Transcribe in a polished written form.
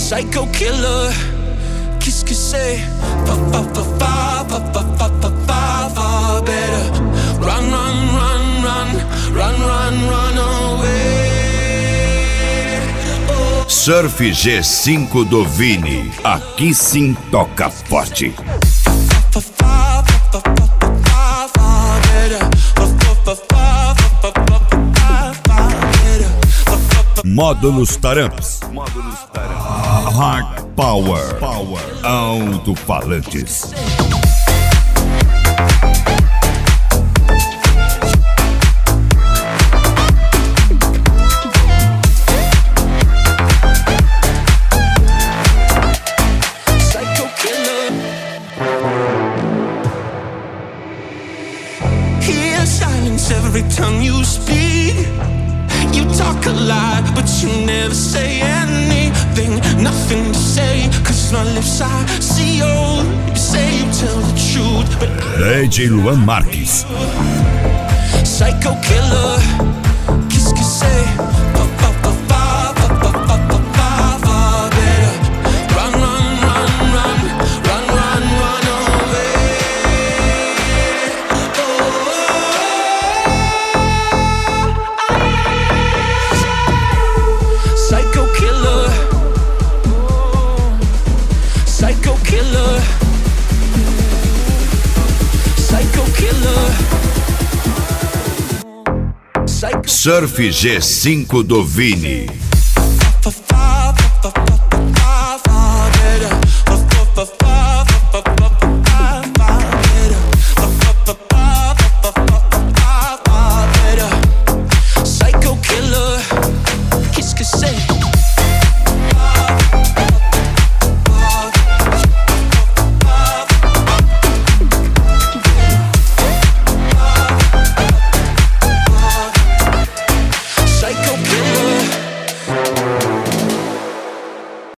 Psycho killer, qu'est-ce que c'est? Pa better run, run, run, run, run, run, run away. Oh. Surf G5 do Vini, aqui sim toca forte. Módulos Taramps. Hard Power. Alto-falantes. Psycho killer. Hear silence every time you speak. You talk a lot, but you never say anything. Nothing to say, cause my lips are sealed. You say you tell the truth, but DJ Luan Marques. Psycho killer, qu'est-ce que c'est? Run, run, run, run, run, run, run away. Psycho killer, psycho killer, psycho killer. Psycho Surf G5 do Vini. killer.